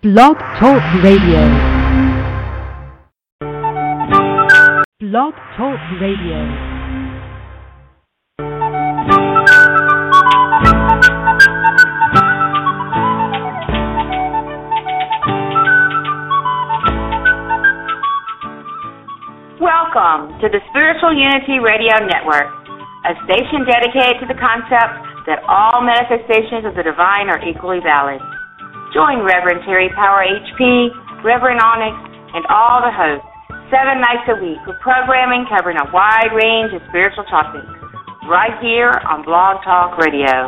Blog Talk Radio. Blog Talk Radio. Welcome to the Spiritual Unity Radio Network, a station dedicated to the concept that all manifestations of the divine are equally valid. Join Reverend Terry Power HP, Reverend Onyx, and all the hosts 7 nights a week for programming covering a wide range of spiritual topics right here on Blog Talk Radio.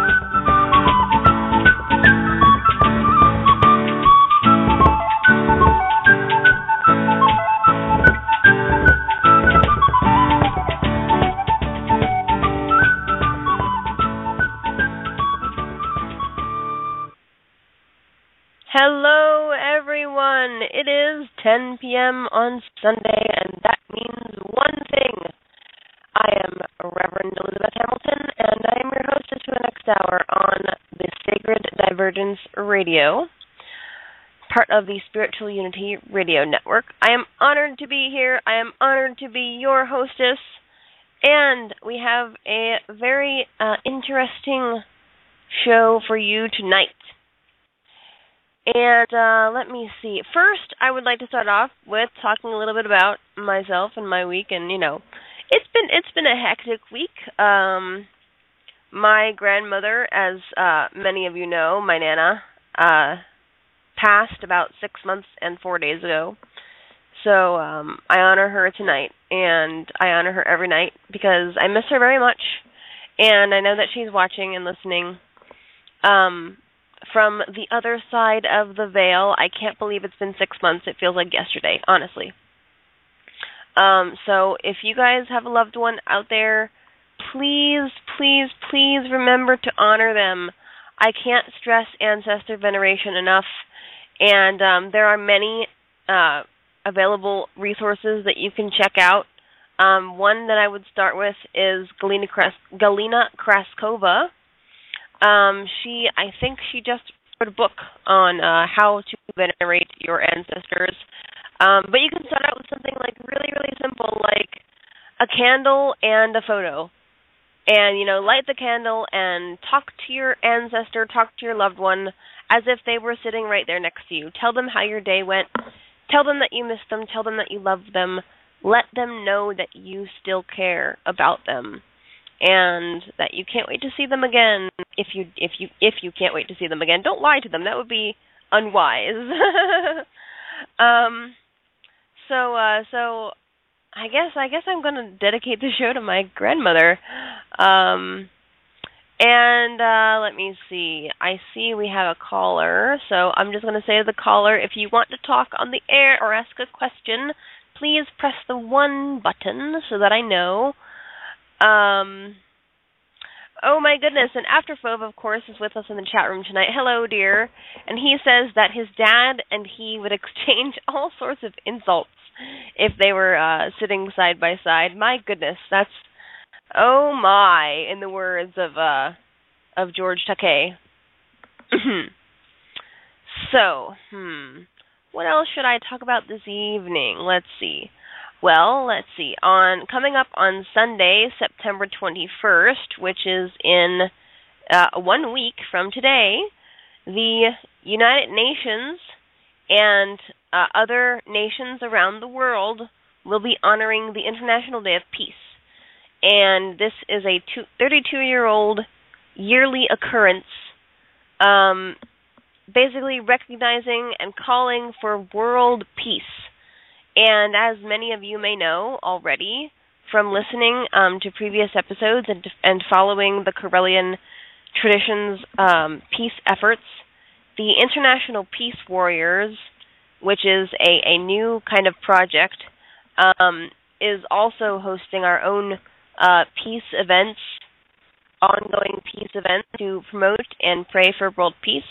Hello, everyone. It is 10 p.m. on Sunday, and that means one thing. I am Reverend Elizabeth Hamilton, and I am your hostess for the next hour on the Sacred Divergence Radio, part of the Spiritual Unity Radio Network. I am honored to be here. I am honored to be your hostess, and we have a very interesting show for you tonight. And let me see. First, I would like to start off with talking a little bit about myself and my week. And it's been a hectic week. My grandmother, as many of you know, my Nana, passed about 6 months and 4 days ago. So I honor her tonight, and I honor her every night because I miss her very much, and I know that she's watching and listening. From the other side of the veil, I can't believe it's been 6 months. It feels like yesterday, honestly. So if you guys have a loved one out there, please, please, please remember to honor them. I can't stress ancestor veneration enough, and there are many available resources that you can check out. One that I would start with is Galina Kraskova. I think she just wrote a book on how to venerate your ancestors. But you can start out with something like really, really simple, like a candle and a photo. And, light the candle and talk to your ancestor, talk to your loved one as if they were sitting right there next to you. Tell them how your day went. Tell them that you miss them. Tell them that you love them. Let them know that you still care about them, and that you can't wait to see them again. If you can't wait to see them again, don't lie to them. That would be unwise. So I guess I'm going to dedicate the show to my grandmother. Let me see. I see we have a caller, so I'm just going to say to the caller, if you want to talk on the air or ask a question, please press the 1 button so that I know. Oh my goodness, and Afterfove, of course, is with us in the chat room tonight. Hello, dear. And he says that his dad and he would exchange all sorts of insults if they were sitting side by side. My goodness, that's, oh my, in the words of George Takei. So, what else should I talk about this evening? Let's see. Well, let's see. Coming up on Sunday, September 21st, which is in 1 week from today, the United Nations and other nations around the world will be honoring the International Day of Peace. And this is a 32-year-old yearly occurrence, basically recognizing and calling for world peace. And as many of you may know already from listening to previous episodes and following the Karelian tradition's peace efforts, the International Peace Warriors, which is a new kind of project, is also hosting our own peace events, ongoing peace events to promote and pray for world peace.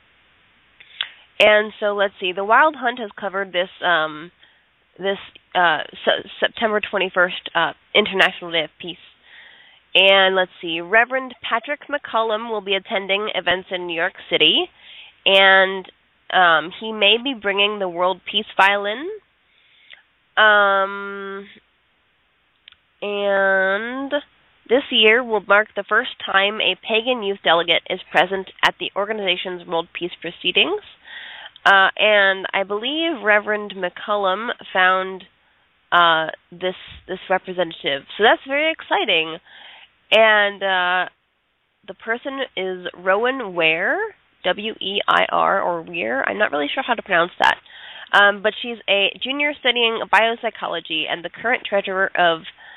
And so let's see, the Wild Hunt has covered this September 21st International Day of Peace. And let's see, Reverend Patrick McCullum will be attending events in New York City, and He may be bringing the World Peace Violin. And this year will mark the first time a pagan youth delegate is present at the organization's World Peace proceedings. And I believe Reverend McCullum found this representative. So that's very exciting. And the person is Rowan Ware, W-E-I-R, or Weir. I'm not really sure how to pronounce that. But she's a junior studying biopsychology and the current treasurer of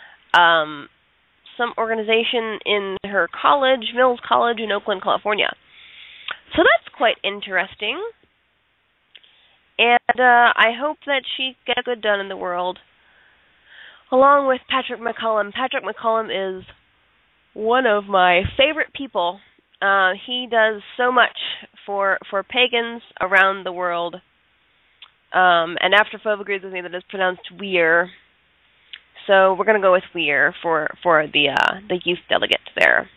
some organization in her college, Mills College in Oakland, California. So that's quite interesting. And I hope that she gets good done in the world, along with Patrick McCullum. Patrick McCullum is one of my favorite people. He does so much for pagans around the world. And After Phobe agrees with me that it's pronounced Weir. So we're going to go with Weir for the youth delegate there.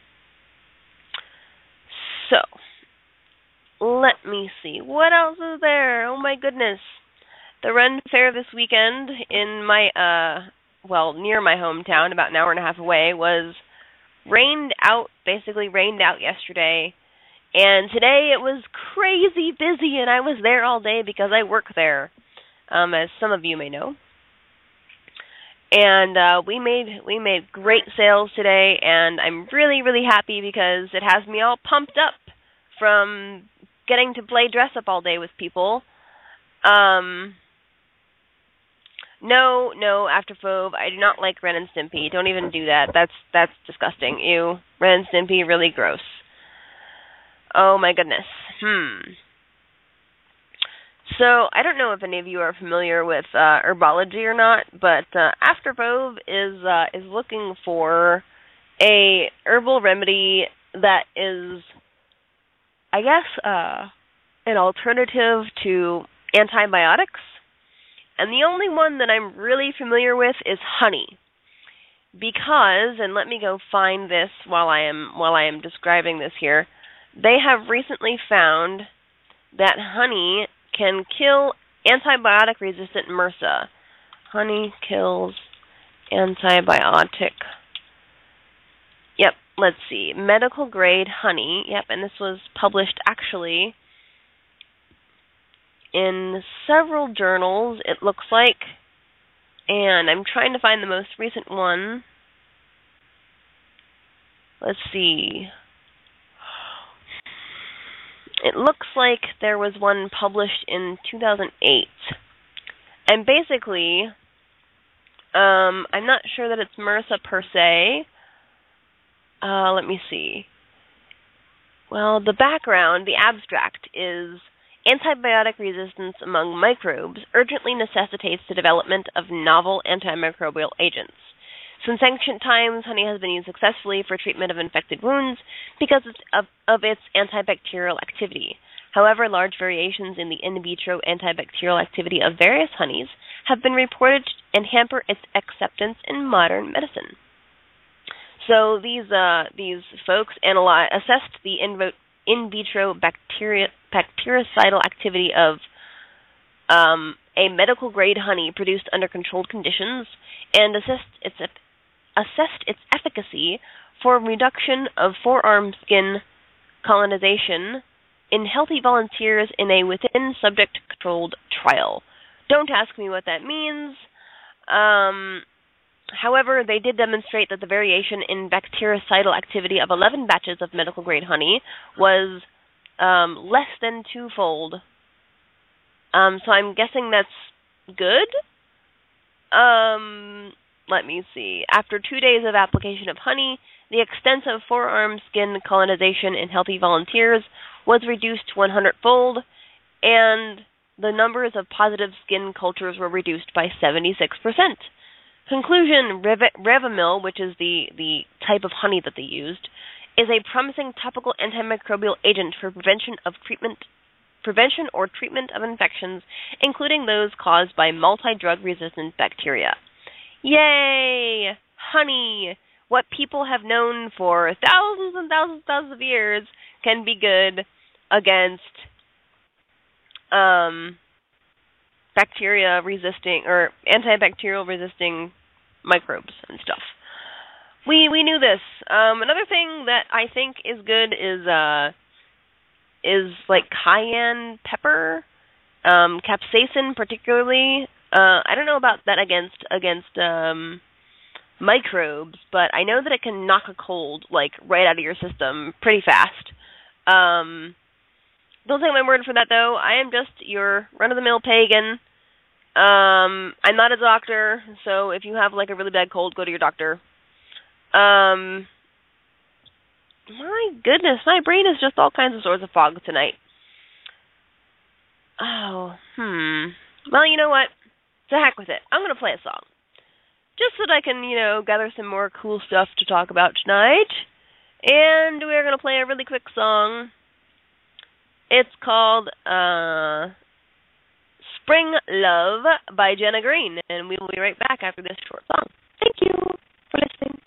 So, let me see. What else is there? Oh my goodness. The Ren Fair this weekend in my, near my hometown, about an hour and a half away, was basically rained out yesterday. And today it was crazy busy, and I was there all day because I work there, as some of you may know. And we made great sales today, and I'm really, really happy because it has me all pumped up from getting to play dress up all day with people. No, After Phobe, I do not like Ren and Stimpy. Don't even do that. That's disgusting. Ew. Ren and Stimpy, really gross. Oh my goodness. So, I don't know if any of you are familiar with herbology or not, but After Phobe is looking for a herbal remedy that is, I guess, an alternative to antibiotics. And the only one that I'm really familiar with is honey. Because, and let me go find this while I am describing this here, they have recently found that honey can kill antibiotic-resistant MRSA. Honey kills antibiotic. Yep, let's see. Medical-grade honey. Yep, and this was published actually in several journals, it looks like. And I'm trying to find the most recent one. Let's see. It looks like there was one published in 2008. And basically, I'm not sure that it's MRSA per se. Let me see. Well, the background, the abstract, is antibiotic resistance among microbes urgently necessitates the development of novel antimicrobial agents. Since ancient times, honey has been used successfully for treatment of infected wounds because of its antibacterial activity. However, large variations in the in vitro antibacterial activity of various honeys have been reported and hamper its acceptance in modern medicine. So these folks assessed the in vitro bactericidal activity of a medical-grade honey produced under controlled conditions and assessed its efficacy for reduction of forearm skin colonization in healthy volunteers in a within-subject-controlled trial. Don't ask me what that means. However, they did demonstrate that the variation in bactericidal activity of 11 batches of medical-grade honey was less than twofold. So I'm guessing that's good? Let me see. After 2 days of application of honey, the extent of forearm skin colonization in healthy volunteers was reduced 100-fold, and the numbers of positive skin cultures were reduced by 76%. Conclusion, Revamil, which is the type of honey that they used, is a promising topical antimicrobial agent for prevention or treatment of infections, including those caused by multi-drug resistant bacteria. Yay! Honey! What people have known for thousands and thousands of years can be good against bacteria resisting or antibacterial resisting microbes and stuff. We knew this. Another thing that I think is good is like cayenne pepper, capsaicin particularly. I don't know about that against microbes, but I know that it can knock a cold like right out of your system pretty fast. Don't take my word for that though. I am just your run-of-the-mill pagan. I'm not a doctor, so if you have like a really bad cold, go to your doctor. My goodness, my brain is just all kinds of sorts of fog tonight. Well, you know what? To heck with it. I'm going to play a song. Just so that I can, gather some more cool stuff to talk about tonight. And we're going to play a really quick song. It's called Spring Love by Jenna Green. And we will be right back after this short song. Thank you for listening.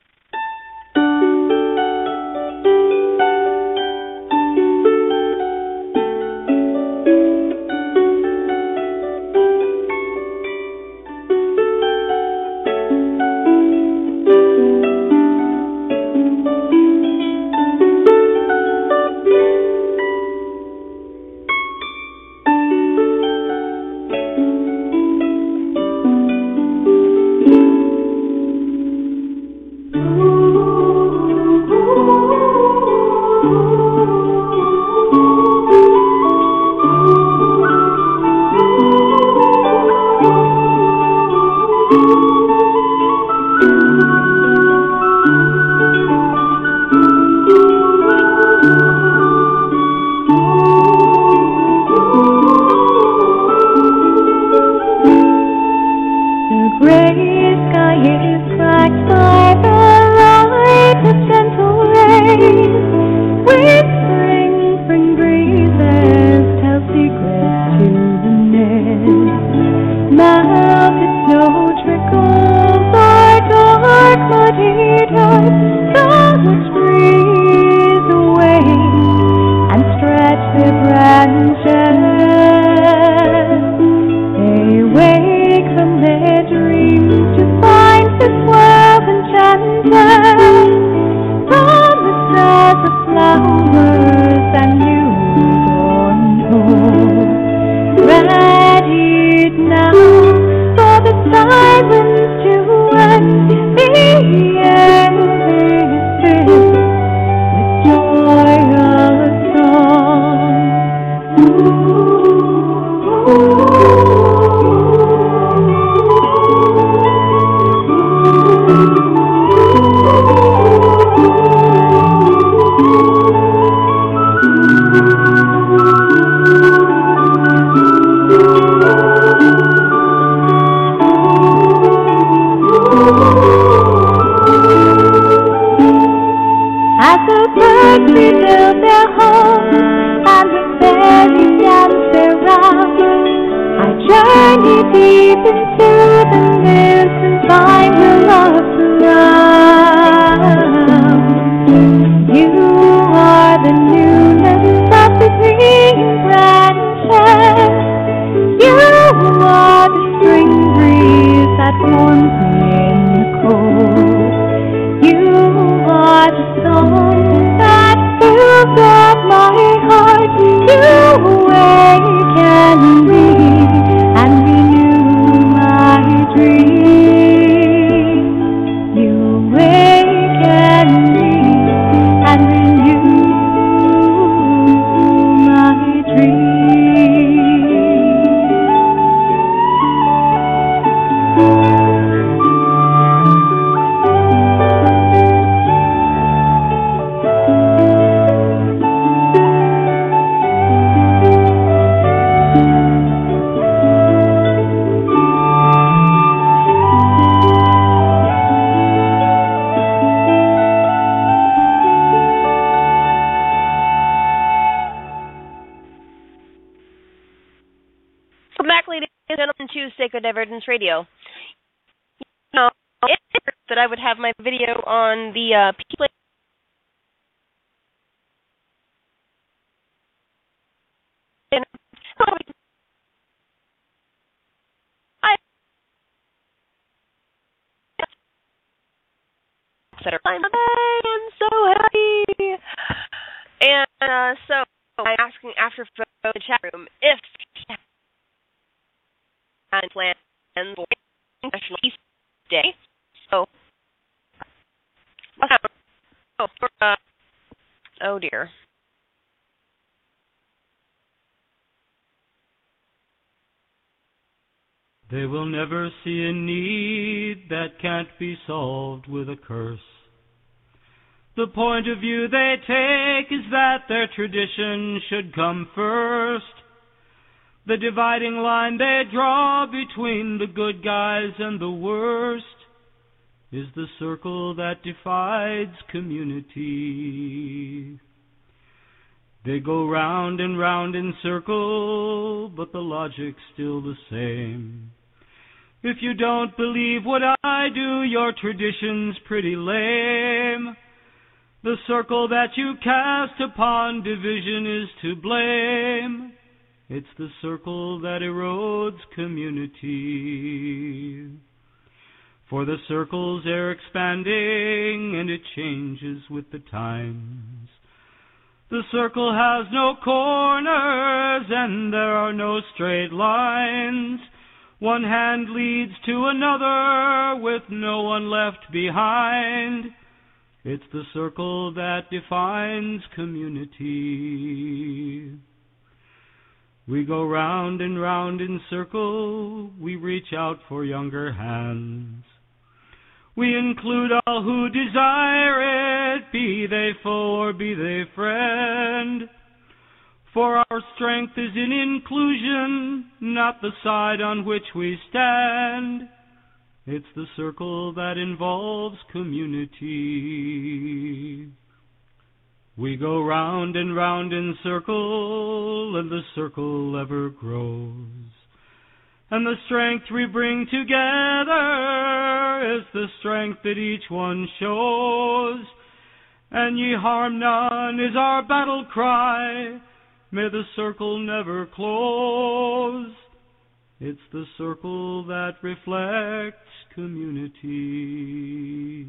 Divergence Radio. That I would have my video on the etc. I'm so happy. And so I'm asking after the chat room if and plans for National Peace Day. So, oh dear. They will never see a need that can't be solved with a curse. The point of view they take is that their tradition should come first. The dividing line they draw between the good guys and the worst is the circle that divides community. They go round and round in circle, but the logic's still the same. If you don't believe what I do, your tradition's pretty lame. The circle that you cast upon division is to blame. It's the circle that erodes community. For the circle's ever expanding, and it changes with the times. The circle has no corners, and there are no straight lines. One hand leads to another, with no one left behind. It's the circle that defines community. We go round and round in circle, we reach out for younger hands. We include all who desire it, be they foe or be they friend. For our strength is in inclusion, not the side on which we stand. It's the circle that involves community. We go round and round in circle, and the circle ever grows. And the strength we bring together is the strength that each one shows. And ye harm none is our battle cry. May the circle never close. It's the circle that reflects community.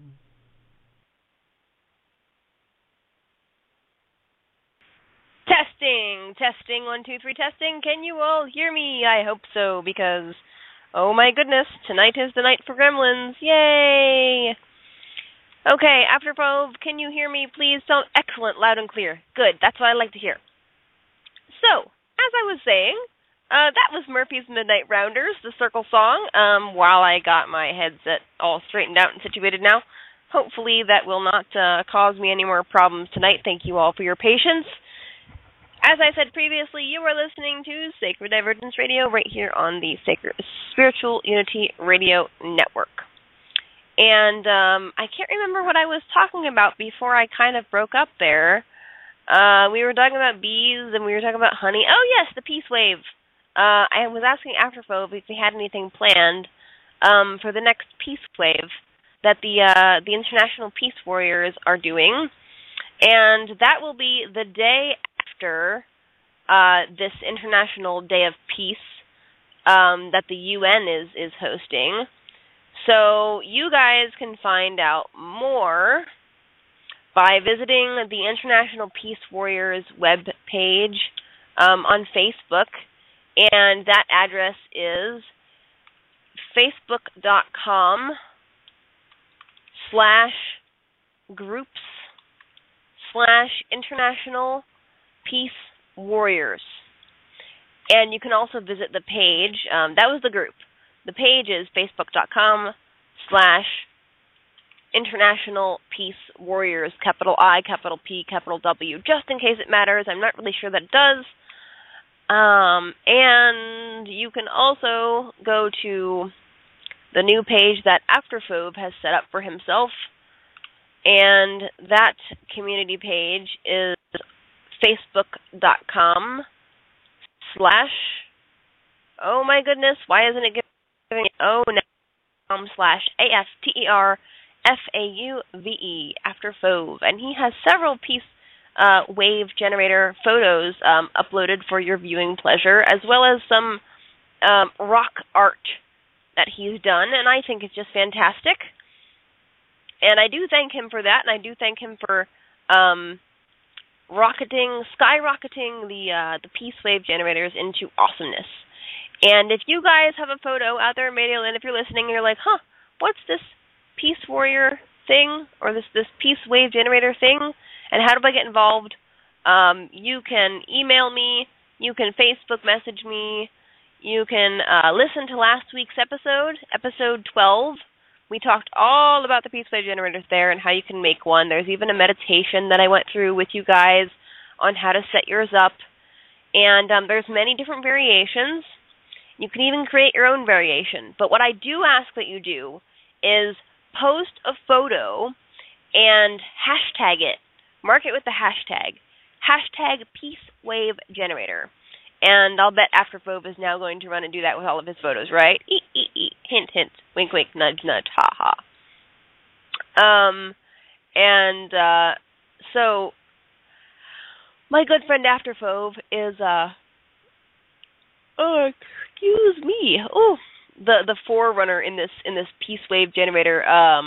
Testing, 1, 2, 3, testing. Can you all hear me? I hope so, because, oh my goodness, tonight is the night for Gremlins. Yay! Okay, After Pove, can you hear me? Please tell. Excellent, loud and clear. Good, that's what I like to hear. So, as I was saying, that was Murphy's Midnight Rounders, the Circle song, while I got my headset all straightened out and situated now. Hopefully that will not cause me any more problems tonight. Thank you all for your patience. As I said previously, you are listening to Sacred Divergence Radio right here on the Spiritual Unity Radio Network. And I can't remember what I was talking about before I kind of broke up there. We were talking about bees and we were talking about honey. Oh, yes, the Peace Wave. I was asking Afterfo if he had anything planned for the next Peace Wave that the International Peace Warriors are doing. And that will be the day after this International Day of Peace that the UN is hosting. So you guys can find out more by visiting the International Peace Warriors web page on Facebook, and that address is facebook.com/groups/International Peace Warriors. And you can also visit the page. That was the group. The page is facebook.com/International Peace Warriors, capital I, capital P, capital W, just in case it matters. I'm not really sure that it does. And you can also go to the new page that Afterphobe has set up for himself. And that community page is facebook.com/ oh my goodness, why isn't it giving /AFTERFAUVE, Afterfove. And he has several Peace Wave generator photos uploaded for your viewing pleasure, as well as some rock art that he's done, and I think it's just fantastic. And I do thank him for that, and I do thank him for skyrocketing the Peace Wave generators into awesomeness. And if you guys have a photo out there in Medioland, if you're listening and you're like, what's this Peace Warrior thing, or this Peace Wave generator thing, and how do I get involved? You can email me, you can Facebook message me, you can listen to last week's episode 12. We talked all about the Peace Wave generators there and how you can make one. There's even a meditation that I went through with you guys on how to set yours up. And there's many different variations. You can even create your own variation. But what I do ask that you do is post a photo and hashtag it. Mark it with the hashtag #PeaceWaveGenerator. And I'll bet AfterFove is now going to run and do that with all of his photos, right? Hint, hint. Wink, wink. Nudge, nudge. Ha, ha. So my good friend AfterFove is excuse me. Oh, the forerunner in this Peace Wave generator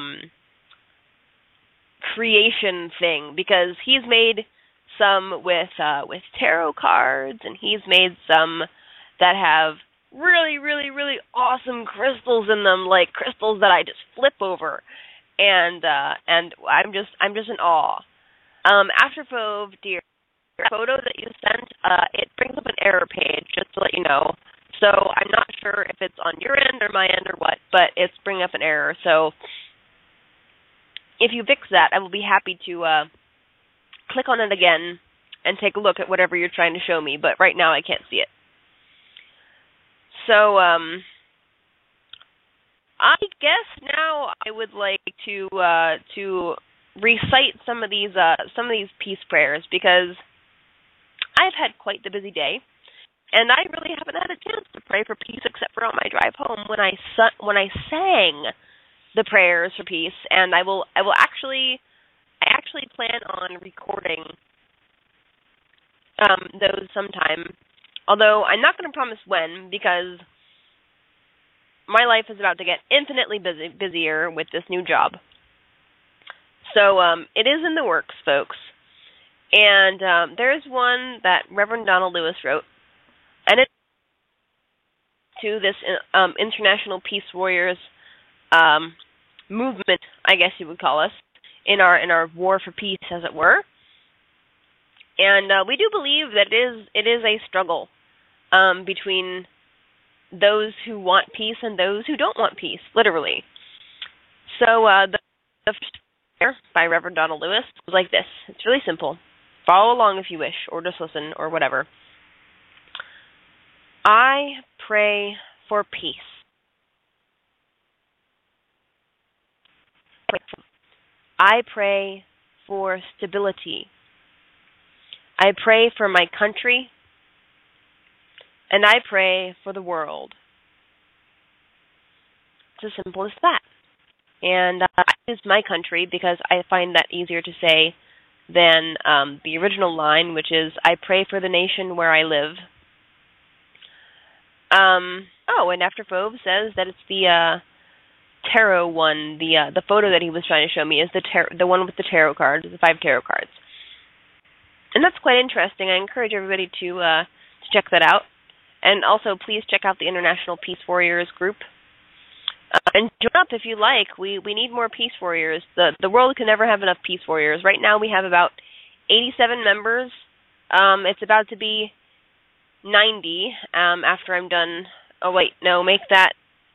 creation thing, because he's made some with tarot cards, and he's made some that have really, really, really awesome crystals in them, like crystals that I just flip over, and I'm just in awe. AfterFove, dear, the photo that you sent, it brings up an error page, just to let you know. So I'm not sure if it's on your end or my end or what, but it's bringing up an error. So if you fix that, I will be happy to click on it again and take a look at whatever you're trying to show me, but right now I can't see it. So I guess now I would like to recite some of these peace prayers, because I've had quite the busy day, and I really haven't had a chance to pray for peace except for on my drive home when I sang the prayers for peace. And I actually plan on recording those sometime, although I'm not going to promise when, because my life is about to get infinitely busier with this new job. So it is in the works, folks. And there's one that Reverend Donald Lewis wrote, and it's to this International Peace Warriors movement, I guess you would call us, in our war for peace, as it were. And we do believe that it is a struggle between those who want peace and those who don't want peace, literally. So the first prayer by Reverend Donald Lewis was like this. It's really simple. Follow along if you wish, or just listen, or whatever. I pray for peace. I pray for stability. I pray for my country, and I pray for the world. It's as simple as that. And I use my country because I find that easier to say than the original line, which is, I pray for the nation where I live. And AfterFove says that it's the tarot one. The photo that he was trying to show me is the one with the tarot cards, the 5 tarot cards. And that's quite interesting. I encourage everybody to check that out. And also, please check out the International Peace Warriors group. And join up if you like. We need more peace warriors. The world can never have enough peace warriors. Right now we have about 87 members. It's about to be 90 after I'm done. Oh, wait, no, make that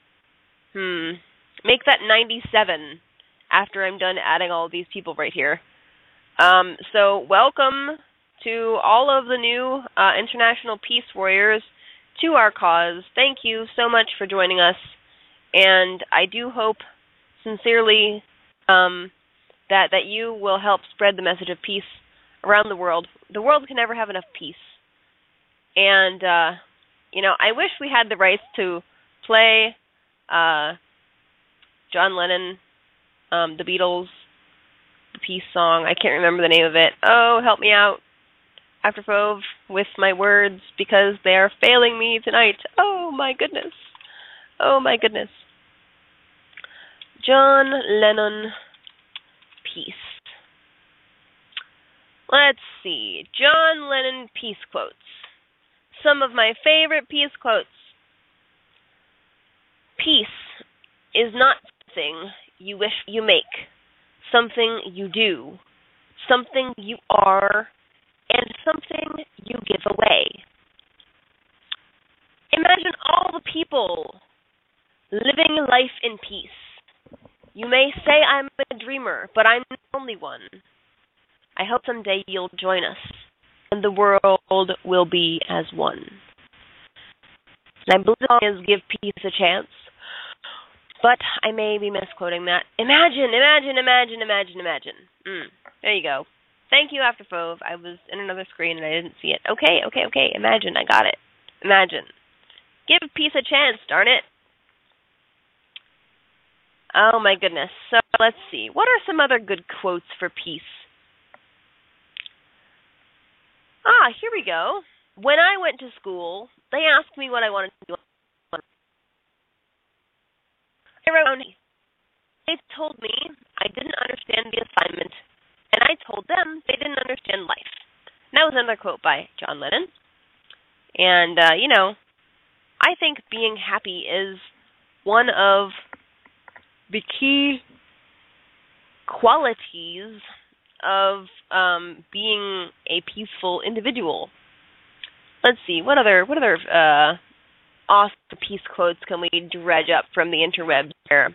97 after I'm done adding all of these people right here. So welcome to all of the new International Peace Warriors to our cause. Thank you so much for joining us. And I do hope sincerely that you will help spread the message of peace around the world. The world can never have enough peace. And, I wish we had the rights to play John Lennon, the Beatles, the peace song. I can't remember the name of it. Oh, help me out, AfterFove, with my words, because they are failing me tonight. Oh, my goodness. Oh, my goodness. John Lennon, peace. Let's see. John Lennon peace quotes. Some of my favorite peace quotes. Peace is not something you wish you make, something you do, something you are, and something you give away. Imagine all the people living life in peace. You may say I'm a dreamer, but I'm the only one. I hope someday you'll join us, and the world will be as one. And I believe the song is Give Peace a Chance, but I may be misquoting that. Imagine. There you go. Thank you, After Fove. I was in another screen and I didn't see it. Okay. Imagine. I got it. Imagine. Give peace a chance, darn it. Oh, my goodness. So, let's see. What are some other good quotes for peace? Here we go. When I went to school, they asked me what I wanted to do. I wrote down. They told me I didn't understand the assignment, and I told them they didn't understand life. And that was another quote by John Lennon. And, I think being happy is one of the key qualities of being a peaceful individual. Let's see, what other awesome peace quotes can we dredge up from the interwebs here?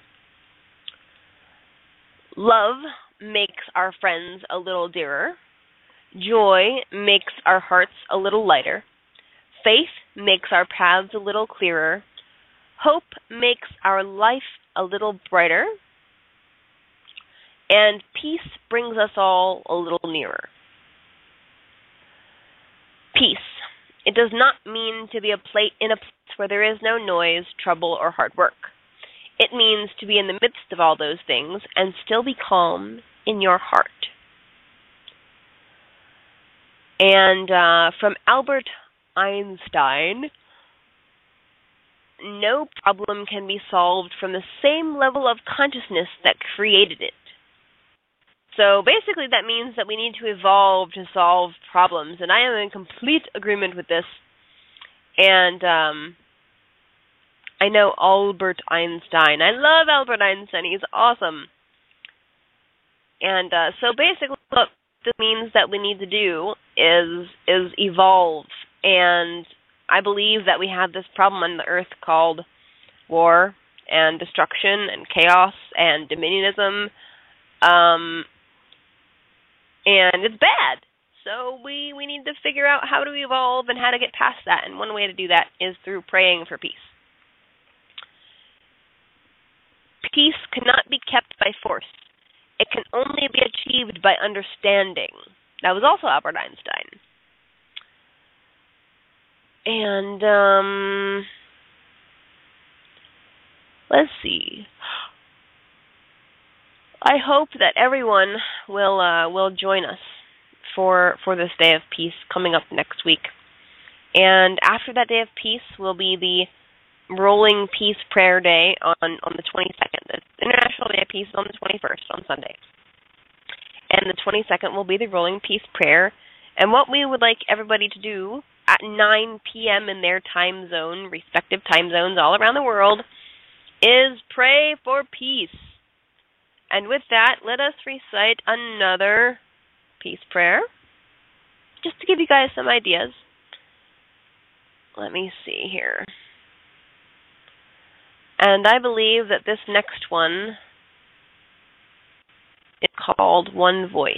Love makes our friends a little dearer. Joy makes our hearts a little lighter. Faith makes our paths a little clearer. Hope makes our life a little brighter. And peace brings us all a little nearer. Peace. It does not mean to be in a place where there is no noise, trouble, or hard work. It means to be in the midst of all those things and still be calm in your heart. And from Albert Einstein, no problem can be solved from the same level of consciousness that created it. So basically that means that we need to evolve to solve problems, and I am in complete agreement with this. And I know Albert Einstein. I love Albert Einstein. He's awesome. And so basically what this means that we need to do is evolve. And I believe that we have this problem on the earth called war and destruction and chaos and dominionism. And it's bad. So we need to figure out how to evolve and how to get past that. And one way to do that is through praying for peace. Peace cannot be kept by force. It can only be achieved by understanding. That was also Albert Einstein. And let's see. I hope that everyone will join us for this Day of Peace coming up next week. And after that Day of Peace will be the Rolling Peace Prayer Day on the 22nd. The International Day of Peace is on the 21st, on Sunday. And the 22nd will be the Rolling Peace Prayer. And what we would like everybody to do at 9 p.m. in their time zone, respective time zones all around the world, is pray for peace. And with that, let us recite another peace prayer, just to give you guys some ideas. Let me see here. And I believe that this next one is called One Voice.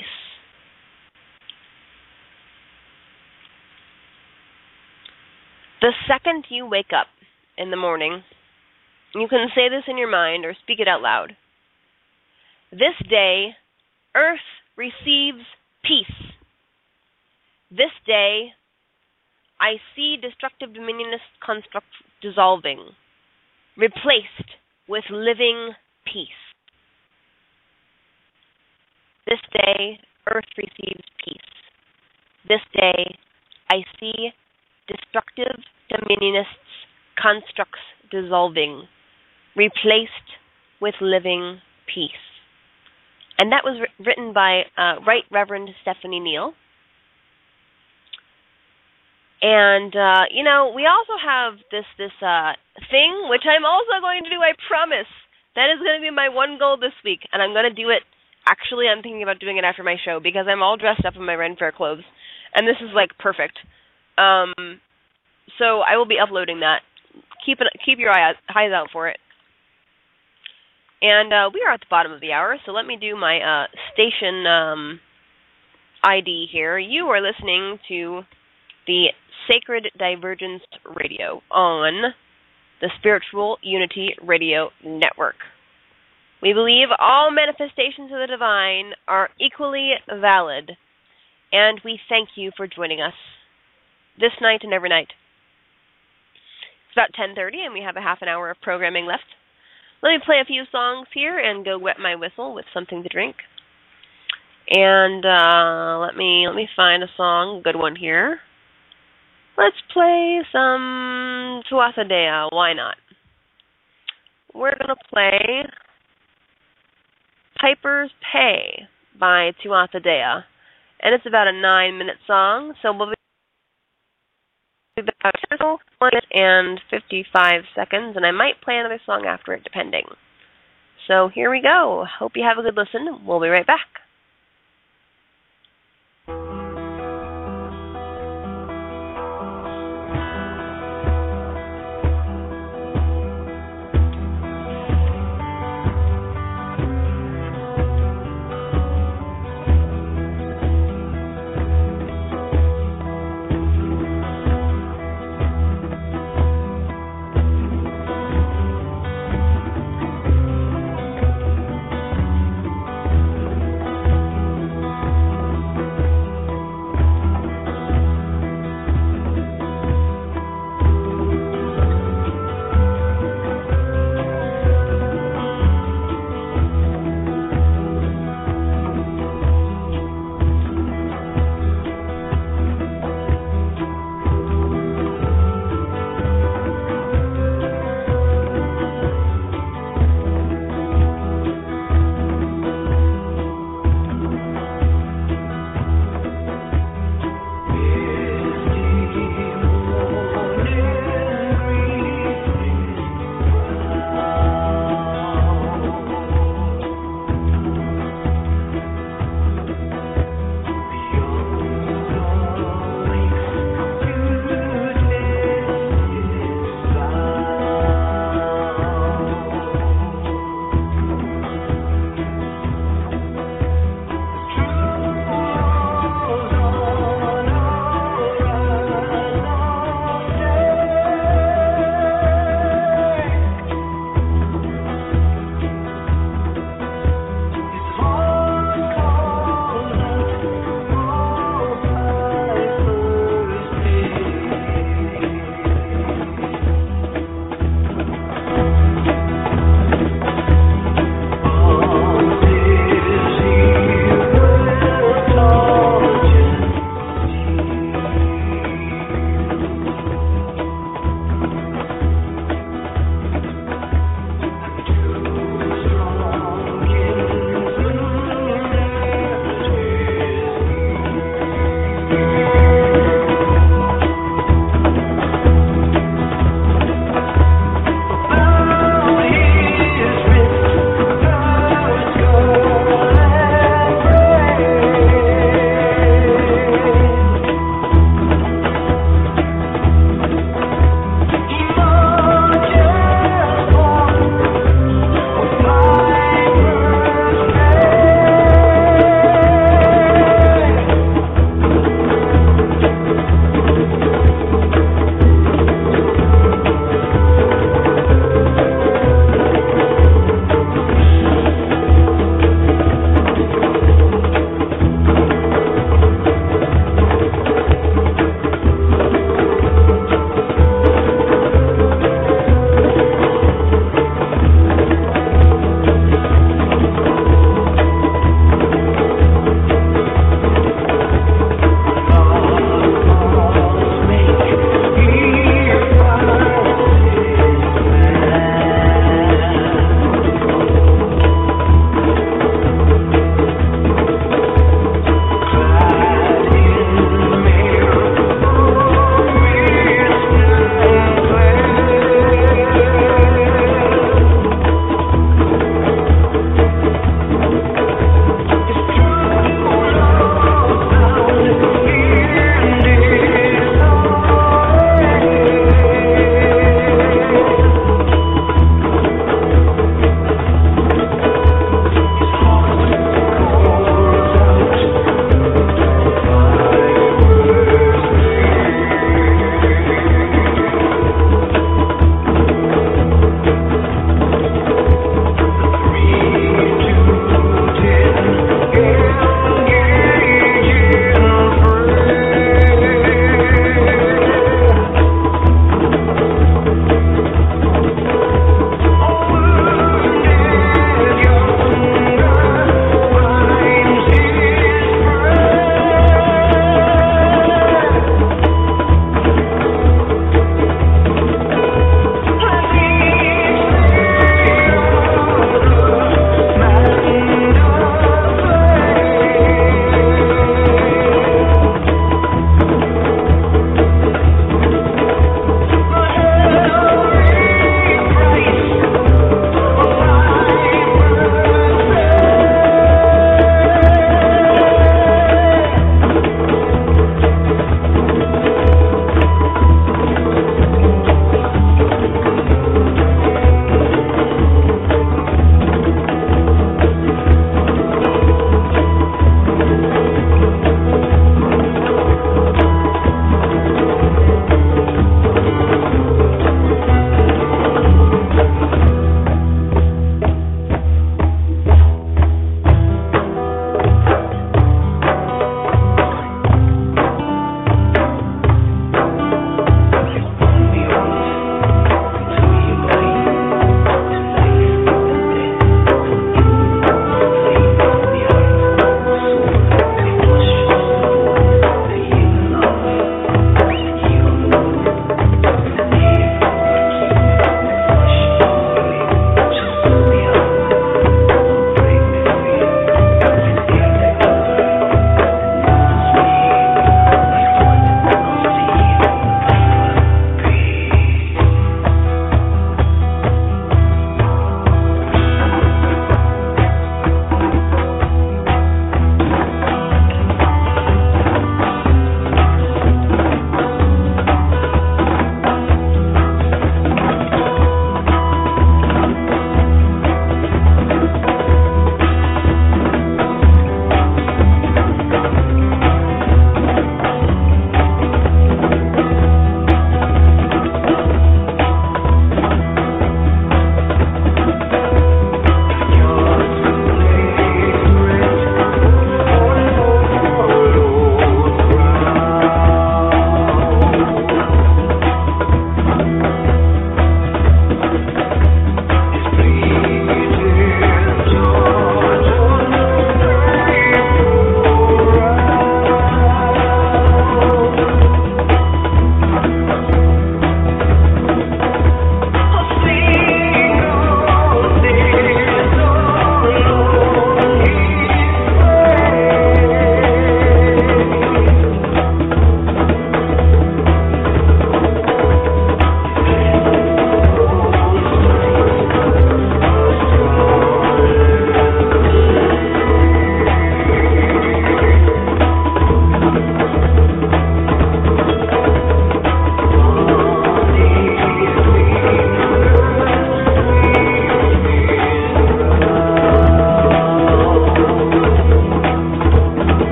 The second you wake up in the morning, you can say this in your mind or speak it out loud. This day, Earth receives peace. This day, I see destructive dominionist constructs dissolving, replaced with living peace. This day, Earth receives peace. This day, I see destructive dominionists constructs dissolving, replaced with living peace. And that was written by Right Reverend Stephanie Neal. And, we also have this thing, which I'm also going to do, I promise. That is going to be my one goal this week, and I'm going to do it. Actually, I'm thinking about doing it after my show, because I'm all dressed up in my Ren Fair clothes, and this is, perfect. So I will be uploading that. Keep your eyes out for it. And we are at the bottom of the hour, so let me do my station ID here. You are listening to the Sacred Divergence Radio on the Spiritual Unity Radio Network. We believe all manifestations of the divine are equally valid, and we thank you for joining us this night and every night. It's about 10:30, and we have a half an hour of programming left. Let me play a few songs here and go wet my whistle with something to drink. And let me find a song, a good one here. Let's play some Tuatha Dea. Why not? We're going to play Piper's Pay by Tuatha Dea. And it's about a 9-minute song, so we'll be about 10 minutes and 55 seconds, and I might play another song after it, depending. So here we go. Hope you have a good listen. We'll be right back.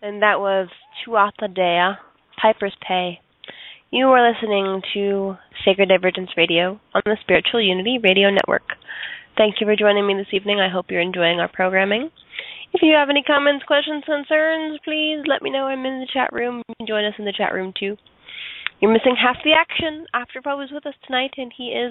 And that was Tuatha Dea, Piper's Pay. You are listening to Sacred Divergence Radio on the Spiritual Unity Radio Network. Thank you for joining me this evening. I hope you're enjoying our programming. If you have any comments, questions, concerns, please let me know. I'm in the chat room. You can join us in the chat room too. You're missing half the action. AfterPub is with us tonight, and he is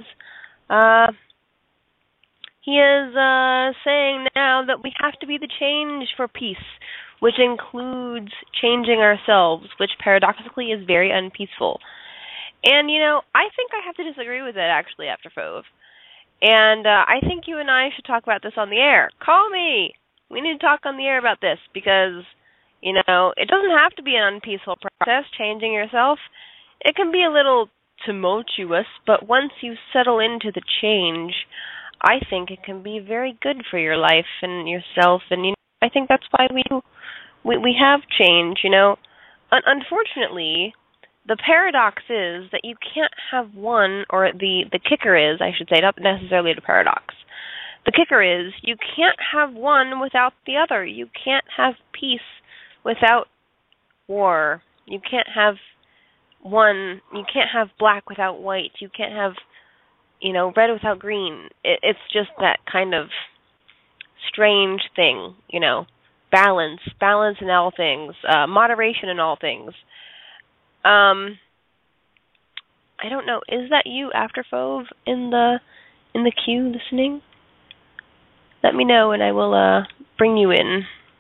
saying now that we have to be the change for peace, which includes changing ourselves, which paradoxically is very unpeaceful. And, I think I have to disagree with it, actually, AfterPub. And I think you and I should talk about this on the air. Call me! We need to talk on the air about this because, it doesn't have to be an unpeaceful process, changing yourself. It can be a little tumultuous, but once you settle into the change, I think it can be very good for your life and yourself. And, I think that's why we have change, Unfortunately, the paradox is that you can't have one, or the kicker is, I should say, not necessarily the paradox. The kicker is you can't have one without the other. You can't have peace without war. You can't have you can't have black without white. You can't have, red without green. It's just that kind of strange thing, balance in all things, moderation in all things. I don't know. Is that you, AfterPub, in the queue listening? Let me know, and I will bring you in.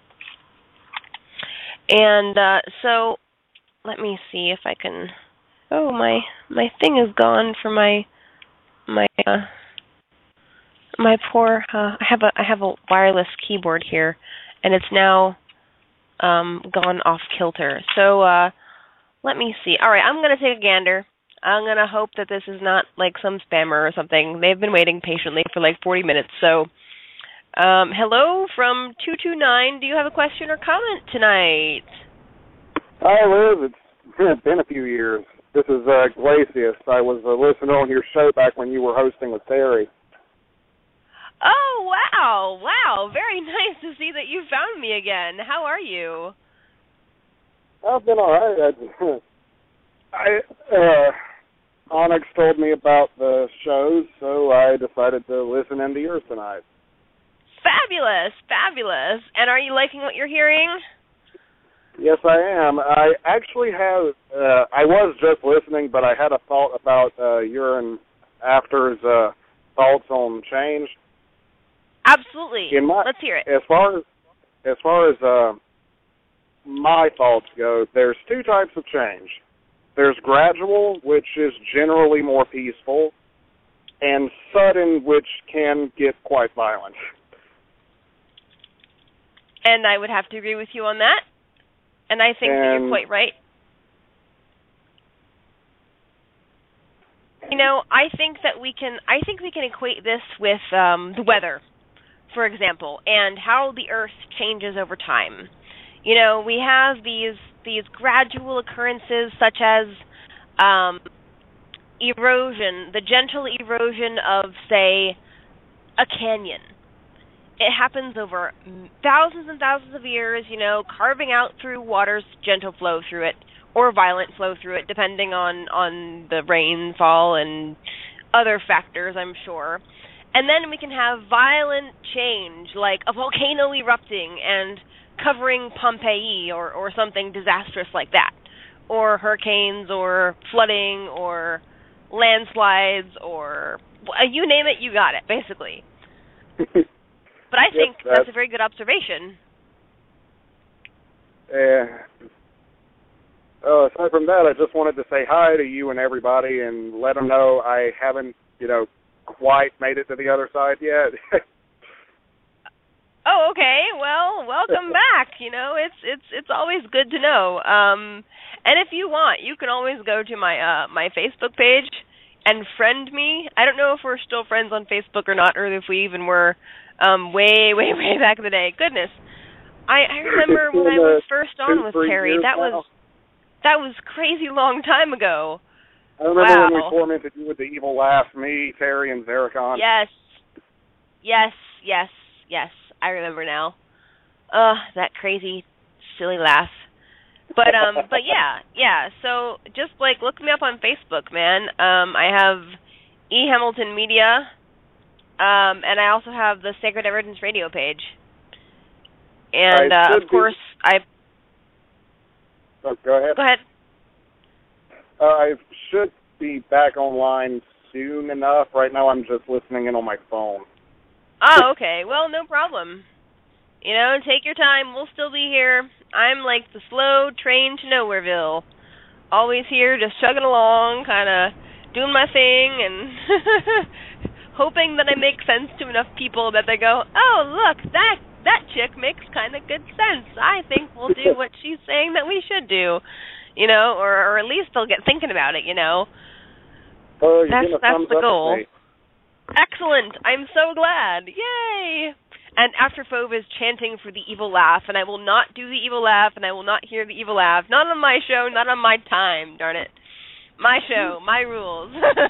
And so, let me see if I can. Oh, my thing is gone for my poor. I have a wireless keyboard here, and it's now gone off kilter. So let me see. All right, I'm gonna take a gander. I'm gonna hope that this is not like some spammer or something. They've been waiting patiently for like 40 minutes. So, hello from 229. Do you have a question or comment tonight? Hi, Liz. It's been a few years. This is Glacius. I was a listener on your show back when you were hosting with Terry. Oh, wow. Very nice to see that you found me again. How are you? I've been all right. Onyx told me about the shows, so I decided to listen into yours tonight. Fabulous. And are you liking what you're hearing? Yes, I am. I actually have, I was just listening, but I had a thought about your and After's thoughts on change. Absolutely. Let's hear it. As far as my thoughts go, there's two types of change. There's gradual, which is generally more peaceful, and sudden, which can get quite violent. And I would have to agree with you on that. And I think that you're quite right. I think we can equate this with the weather, for example, and how the Earth changes over time. We have these gradual occurrences such as erosion, the gentle erosion of, say, a canyon. It happens over thousands and thousands of years, carving out through water's gentle flow through it, or violent flow through it, depending on the rainfall and other factors, I'm sure. And then we can have violent change, like a volcano erupting and covering Pompeii or something disastrous like that, or hurricanes or flooding or landslides or you name it, you got it, basically. But I think that's a very good observation. Aside from that, I just wanted to say hi to you and everybody and let them know I haven't, quite made it to the other side yet. Oh, okay. Well, welcome back. It's always good to know. And if you want, you can always go to my Facebook page and friend me. I don't know if we're still friends on Facebook or not, or if we even were way back in the day. Goodness. I remember when I was first on with Terry. That was crazy long time ago. I remember when we tormented you with the evil laugh, me, Terry, and Zaracon. Yes. I remember now. That crazy, silly laugh. But yeah. So just like look me up on Facebook, man. I have E. Hamilton Media, and I also have the Sacred Evidence Radio page. And of course, Oh, go ahead. Go ahead. I should be back online soon enough. Right now, I'm just listening in on my phone. Oh, okay. Well, no problem. You know, take your time. We'll still be here. I'm like the slow train to Nowhereville. Always here, just chugging along, kind of doing my thing, and hoping that I make sense to enough people that they go, oh, look, that chick makes kind of good sense. I think we'll do what she's saying that we should do, you know, or at least they'll get thinking about it, you know. Oh, you're that's getting a thumbs the up goal. with me. Excellent. I'm so glad. Yay. And Afterphobe is chanting for the evil laugh, and I will not do the evil laugh, and I will not hear the evil laugh. Not on my show, not on my time, darn it. My show, my rules.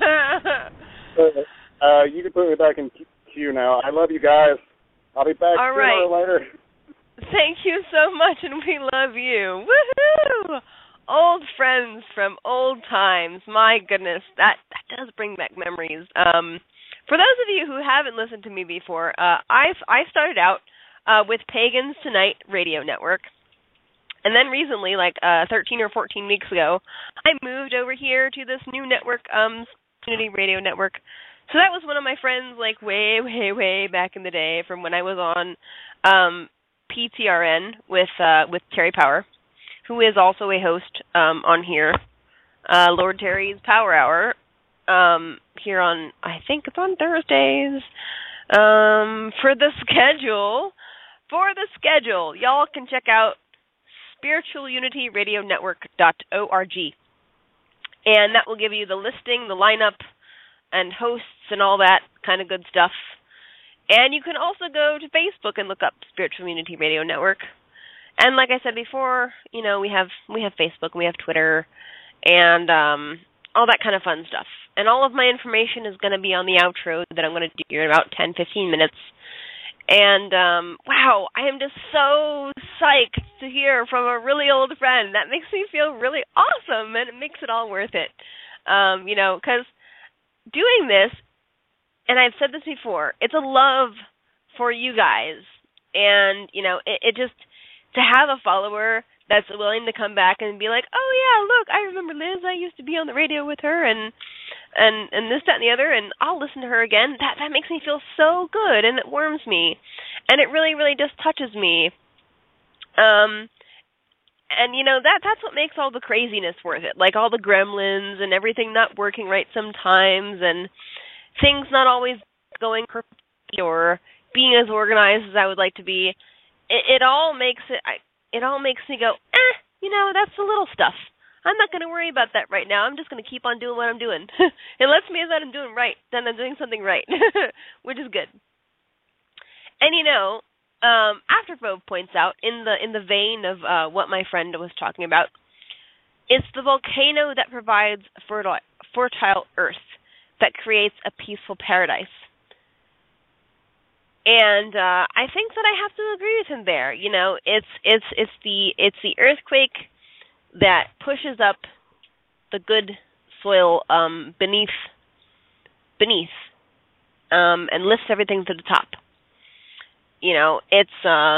You can put me back in queue now. I love you guys. I'll be back All sooner right. or later. Thank you so much, and we love you. Woohoo! Old friends from old times. My goodness, that does bring back memories. For those of you who haven't listened to me before, I started out with Pagans Tonight Radio Network. And then recently, like 13 or 14 weeks ago, I moved over here to this new network, Community Radio Network. So that was one of my friends, like way, way, way back in the day from when I was on PTRN with Terry Power, who is also a host on here, Lord Terry's Power Hour, here on, I think it's on Thursdays. For the schedule, y'all can check out spiritualunityradionetwork.org. And that will give you the listing, the lineup, and hosts and all that kind of good stuff. And you can also go to Facebook and look up Spiritual Unity Radio Network. And like I said before, you know, we have Facebook, we have Twitter, and all that kind of fun stuff. And all of my information is going to be on the outro that I'm going to do in about 10-15 minutes. And, wow, I am just so psyched to hear from a really old friend. That makes me feel really awesome, and it makes it all worth it. You know, because doing this, and I've said this before, it's a love for you guys. And, you know, it just, to have a follower that's willing to come back and be like, oh, yeah, look, I remember Liz. I used to be on the radio with her, and this, that, and the other, and I'll listen to her again. That makes me feel so good, and it warms me. And it really, really just touches me. And, you know, that's what makes all the craziness worth it, like all the gremlins and everything not working right sometimes and things not always going perfectly or being as organized as I would like to be. It all makes me go, you know, that's the little stuff. I'm not going to worry about that right now. I'm just going to keep on doing what I'm doing. It lets me know that I'm doing right, then I'm doing something right, which is good. And, you know, Afterphobe points out, in the vein of what my friend was talking about, it's the volcano that provides fertile earth that creates a peaceful paradise. And I think that I have to agree with him there. You know, it's the earthquake that pushes up the good soil beneath, and lifts everything to the top. You know, it's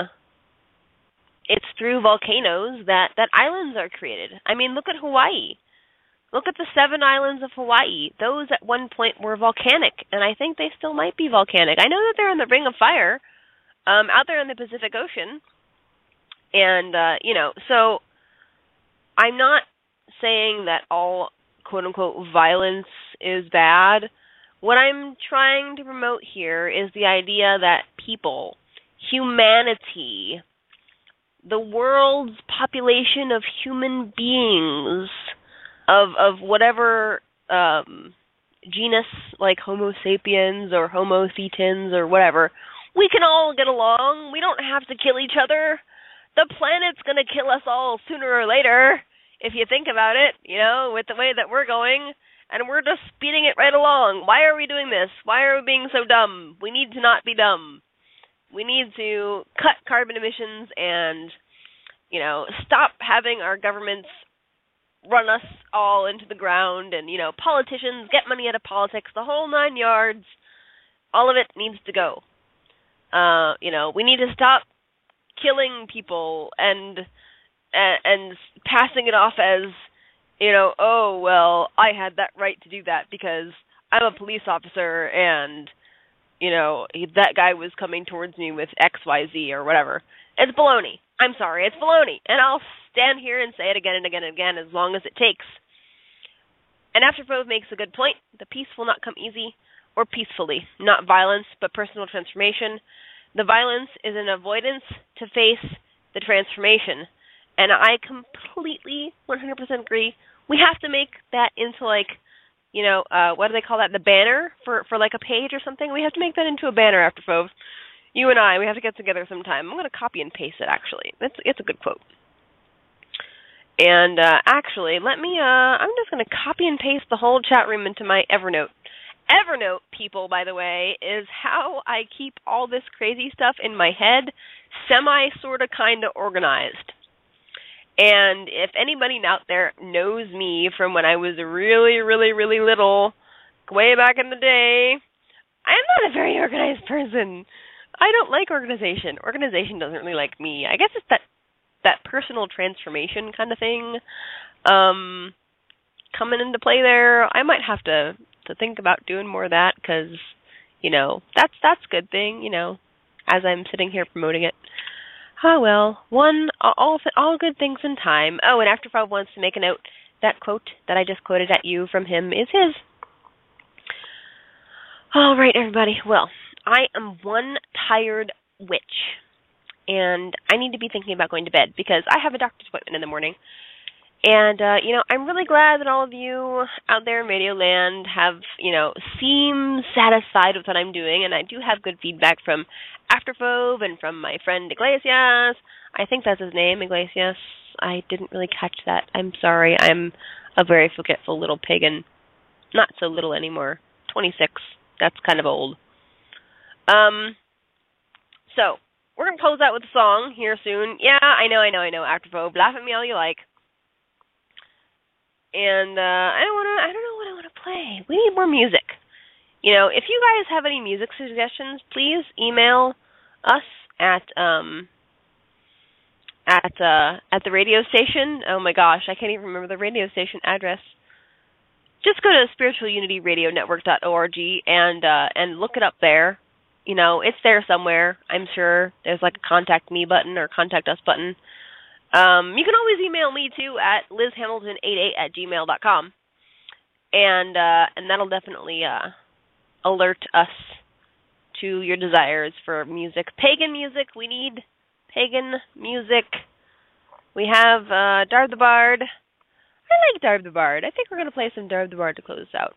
through volcanoes that islands are created. I mean, look at Hawaii. Look at the 7 islands of Hawaii. Those at one point were volcanic, and I think they still might be volcanic. I know that they're in the Ring of Fire, out there in the Pacific Ocean. And, you know, so I'm not saying that all quote-unquote violence is bad. What I'm trying to promote here is the idea that people, humanity, the world's population of human beings, of whatever genus, like Homo sapiens or Homo thetans or whatever, we can all get along. We don't have to kill each other. The planet's going to kill us all sooner or later, if you think about it, you know, with the way that we're going, and we're just speeding it right along. Why are we doing this? Why are we being so dumb? We need to not be dumb. We need to cut carbon emissions and stop having our governments run us all into the ground and, politicians get money out of politics, the whole 9 yards. All of it needs to go. We need to stop killing people and passing it off as, oh, well, I had that right to do that because I'm a police officer and, that guy was coming towards me with XYZ or whatever. It's baloney. I'm sorry, it's baloney. And I'll stand here and say it again and again and again as long as it takes. And AfterFove makes a good point. The peace will not come easy or peacefully. Not violence, but personal transformation. The violence is an avoidance to face the transformation. And I completely 100% agree. We have to make that into what do they call that? The banner for like a page or something? We have to make that into a banner, AfterFove. You and I, we have to get together sometime. I'm going to copy and paste it, actually. It's a good quote. And actually, I'm just going to copy and paste the whole chat room into my Evernote. Evernote, people, by the way, is how I keep all this crazy stuff in my head semi-sort-of-kind-of organized. And if anybody out there knows me from when I was really, really, really little, way back in the day, I'm not a very organized person. I don't like organization. Organization doesn't really like me. I guess it's that personal transformation kind of thing coming into play there. I might have to think about doing more of that because, that's a good thing, as I'm sitting here promoting it. Oh, well, all good things in time. Oh, and AfterFove wants to make a note. That quote that I just quoted at you from him is his. All right, everybody. Well, I am one tired witch, and I need to be thinking about going to bed because I have a doctor's appointment in the morning. And, I'm really glad that all of you out there in Radio Land have, seem satisfied with what I'm doing, and I do have good feedback from AfterFove and from my friend Iglesias. I think that's his name, Iglesias. I didn't really catch that. I'm sorry. I'm a very forgetful little pagan. Not so little anymore. 26. That's kind of old. So, we're going to close out with a song here soon. Yeah, I know, AfterFove. Laugh at me all you like. And I don't know what I want to play. We need more music. If you guys have any music suggestions, please email us at the radio station. Oh my gosh, I can't even remember the radio station address. Just go to spiritualunityradionetwork.org and look it up there. It's there somewhere. I'm sure there's like a contact me button or contact us button. You can always email me too at lizhamilton88@gmail.com, and that'll definitely alert us to your desires for music. Pagan music, we need pagan music. We have Darb the Bard. I like Darb the Bard. I think we're gonna play some Darb the Bard to close out.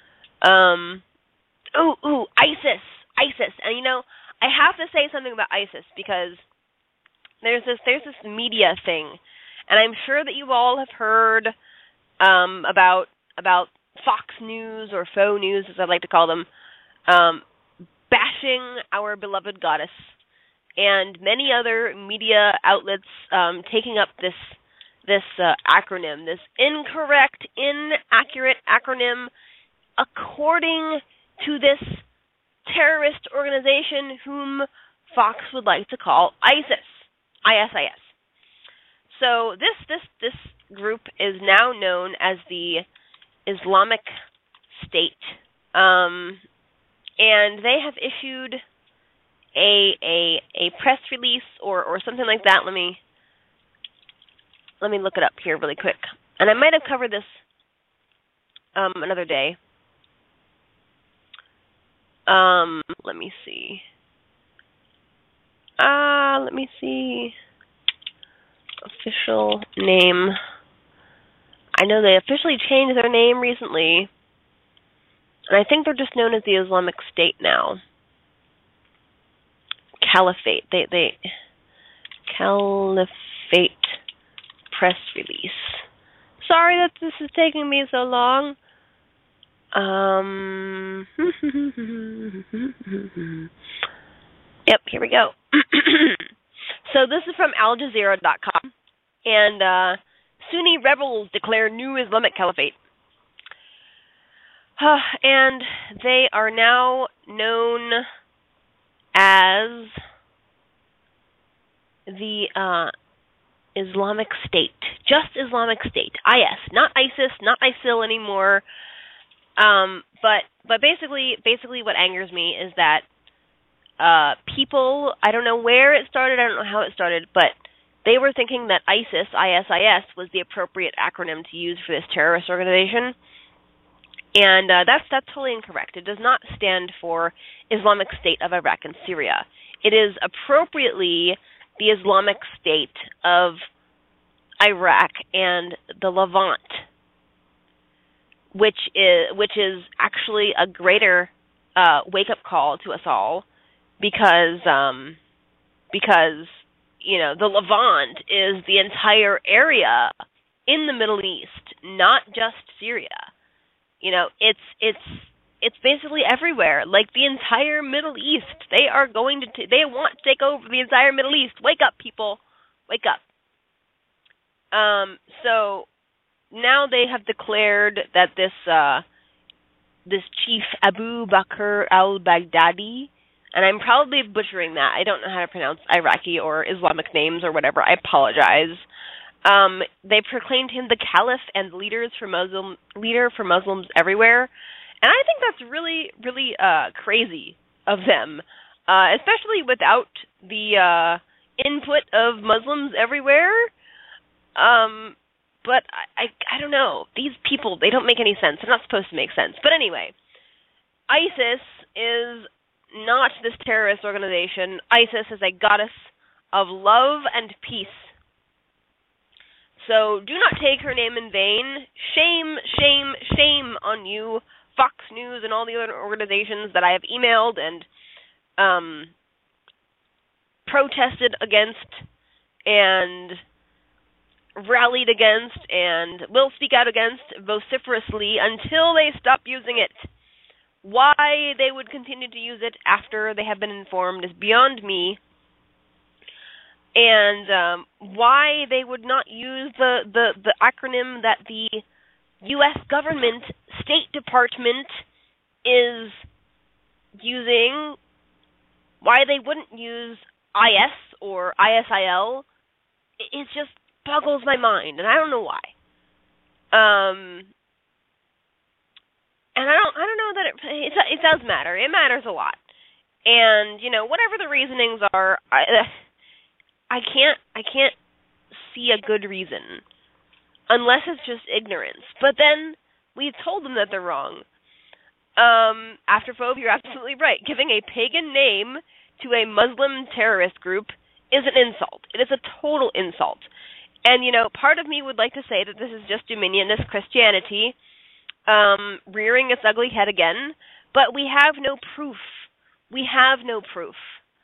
ISIS, and I have to say something about ISIS because there's this media thing, and I'm sure that you all have heard about Fox News or faux news, as I like to call them, bashing our beloved goddess, and many other media outlets taking up this acronym, this incorrect, inaccurate acronym, according to this terrorist organization whom Fox would like to call ISIS. ISIS. So this group is now known as the Islamic State, and they have issued a press release or something like that. Let me look it up here really quick, and I might have covered this another day. Let me see. Official name. I know they officially changed their name recently, and I think they're just known as the Islamic State now. Caliphate. They Caliphate press release. Sorry that this is taking me so long. Yep, here we go. So this is from AlJazeera.com, And Sunni rebels declare new Islamic caliphate. And they are now known as the Islamic State. Just Islamic State. IS. Not ISIS, not ISIL anymore. But basically what angers me is that people, I don't know where it started, I don't know how it started, but they were thinking that ISIS, ISIS, was the appropriate acronym to use for this terrorist organization. And that's totally incorrect. It does not stand for Islamic State of Iraq and Syria. It is appropriately the Islamic State of Iraq and the Levant, which is actually a greater wake-up call to us all, because you know, the Levant is the entire area in the Middle East, not just Syria. You know, it's basically everywhere. Like the entire Middle East, they are going to they want to take over the entire Middle East. Wake up, people, wake up. So now they have declared that this chief Abu Bakr al-Baghdadi, and I'm probably butchering that. I don't know how to pronounce Iraqi or Islamic names or whatever. I apologize. They proclaimed him the caliph and leader for Muslims everywhere, and I think that's really, really crazy of them, especially without the input of Muslims everywhere. But I don't know. These people, they don't make any sense. They're not supposed to make sense. But anyway, ISIS is not this terrorist organization. ISIS is a goddess of love and peace. So do not take her name in vain. Shame, shame, shame on you, Fox News and all the other organizations that I have emailed and protested against and rallied against and will speak out against vociferously until they stop using it. Why they would continue to use it after they have been informed is beyond me. And why they would not use the acronym that the U.S. government, State Department, is using, why they wouldn't use IS or ISIL, it just boggles my mind, and I don't know why. And I don't know that it does matter. It matters a lot. And, you know, whatever the reasonings are, I can't see a good reason, unless it's just ignorance. But then we've told them that they're wrong. Afterphobe, you're absolutely right. Giving a pagan name to a Muslim terrorist group is an insult. It is a total insult. And, you know, part of me would like to say that this is just dominionist Christianity rearing its ugly head again, but we have no proof. We have no proof.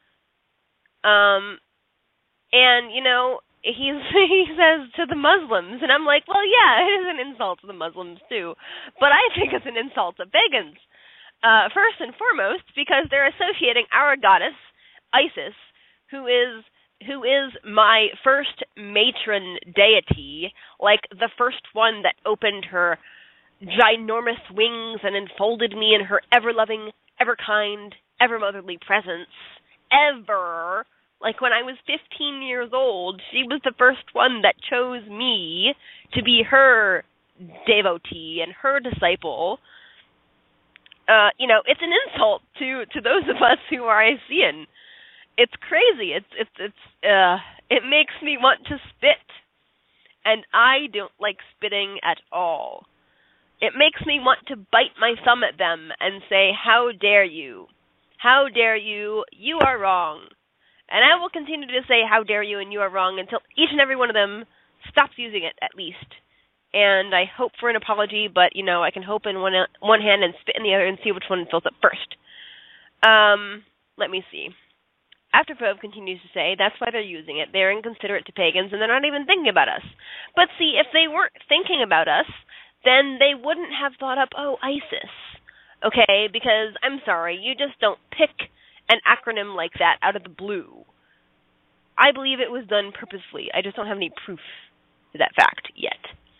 And, you know, he says to the Muslims, and I'm like, well, yeah, it is an insult to the Muslims too, but I think it's an insult to pagans. First and foremost, because they're associating our goddess, Isis, who is my first matron deity, like the first one that opened her ginormous wings and enfolded me in her ever-loving, ever-kind, ever-motherly presence, ever. Like, when I was 15 years old, she was the first one that chose me to be her devotee and her disciple. You know, it's an insult to those of us who are Isian. It's crazy. It makes me want to spit. And I don't like spitting at all. It makes me want to bite my thumb at them and say, how dare you? How dare you? You are wrong. And I will continue to say, how dare you, and you are wrong, until each and every one of them stops using it, at least. And I hope for an apology, but, you know, I can hope in one hand and spit in the other and see which one fills up first. Let me see. Afterphobe continues to say, that's why they're using it. They're inconsiderate to pagans, and they're not even thinking about us. But see, if they weren't thinking about us, then they wouldn't have thought up, oh, ISIS. Okay, because, I'm sorry, you just don't pick an acronym like that out of the blue. I believe it was done purposefully. I just don't have any proof. that fact yet.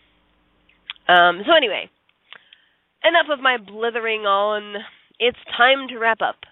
So anyway, enough of my blithering on. It's time to wrap up.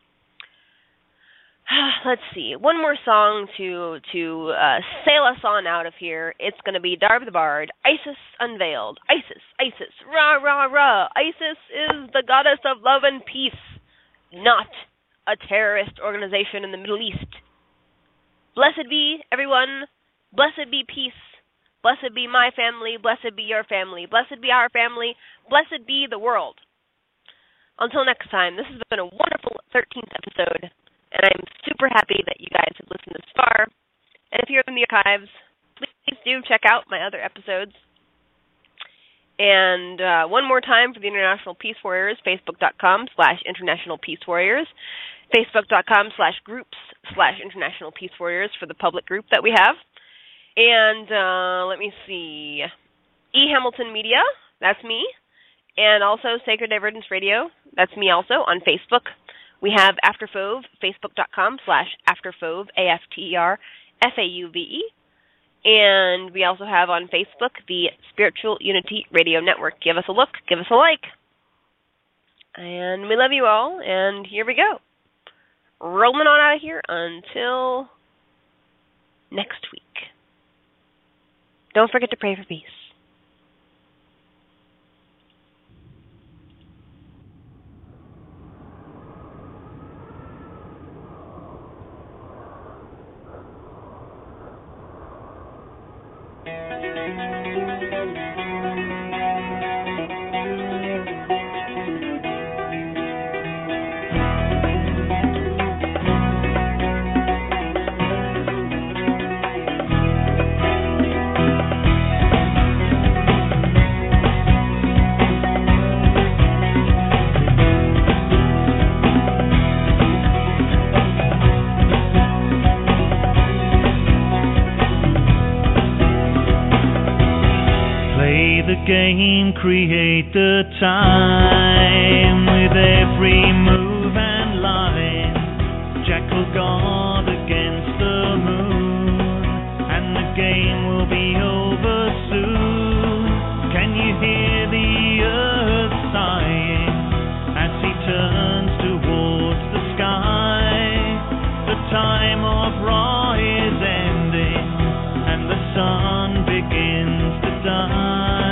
Let's see. One more song to sail us on out of here. It's going to be Darb the Bard, Isis Unveiled. Isis, Isis, rah, rah, rah. Isis is the goddess of love and peace, not a terrorist organization in the Middle East. Blessed be everyone. Blessed be peace. Blessed be my family. Blessed be your family. Blessed be our family. Blessed be the world. Until next time, this has been a wonderful 13th episode. And I'm super happy that you guys have listened this far. And if you're in the archives, please do check out my other episodes. And one more time for the International Peace Warriors, facebook.com/International Peace Warriors, facebook.com/groups/International Peace Warriors for the public group that we have. And let me see, E. Hamilton Media, that's me. And also Sacred Divergence Radio, that's me also on Facebook. We have AfterFauve, facebook.com/AfterFauve, AfterFauve. And we also have on Facebook the Spiritual Unity Radio Network. Give us a look, give us a like. And we love you all, and here we go. Rolling on out of here until next week. Don't forget to pray for peace. Game, create the time with every move and line. Jackal guard against the moon, and the game will be over soon. Can you hear the earth sighing as he turns towards the sky? The time of Ra is ending, and the sun begins to die.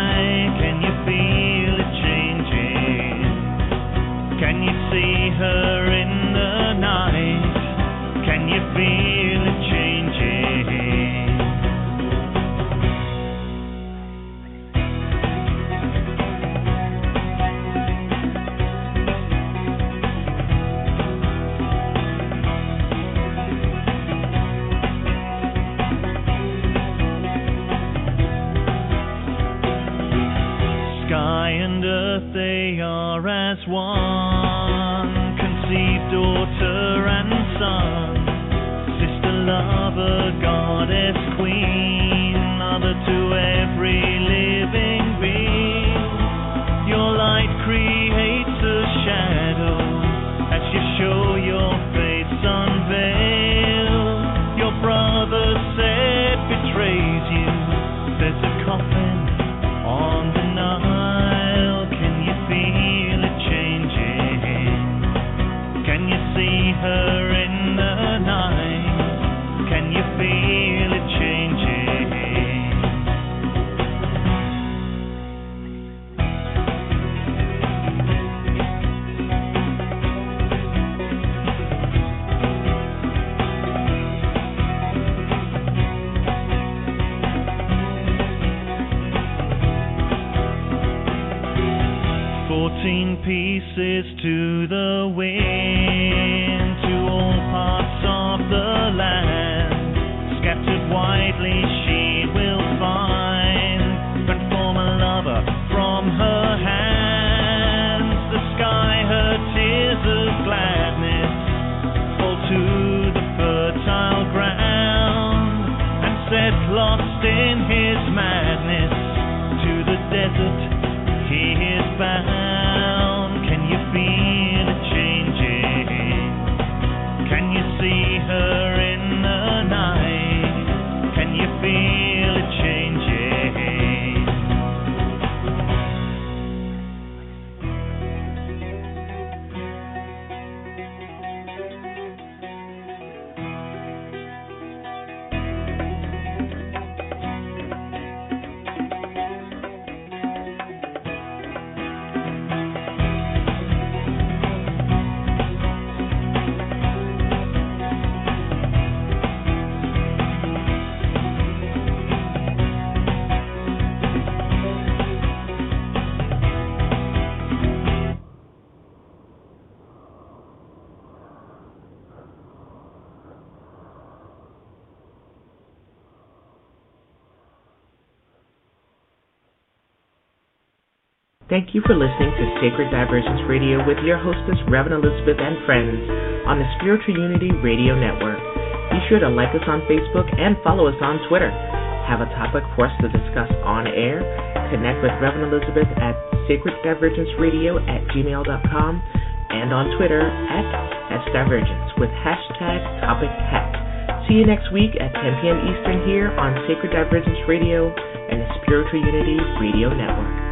Can you see her in the night? Can you feel it changing? Sky and earth, they are as one, conceived daughter and son, sister, lover, goddess, queen, mother to every living being. Your light creates a shadow as you show your face unveiled. Your brother said betrays you, there's a coffin on the Nile. Can you feel it changing? Can you see her in the night? Can you feel it changing? Pieces to the wind, to all parts of the land, scattered widely she will find, and form a lover from her hands. The sky, her tears of gladness, fall to the fertile ground, and set lost in his madness, to the desert he is bound. Can you feel it changing? Can you see her in the night? Can you feel it changing? Thank you for listening to Sacred Divergence Radio with your hostess, Reverend Elizabeth and friends on the Spiritual Unity Radio Network. Be sure to like us on Facebook and follow us on Twitter. Have a topic for us to discuss on air? Connect with Reverend Elizabeth at sacreddivergenceradio@gmail.com and on Twitter at @SDivergence with #TopicHack. See you next week at 10 p.m. Eastern here on Sacred Divergence Radio and the Spiritual Unity Radio Network.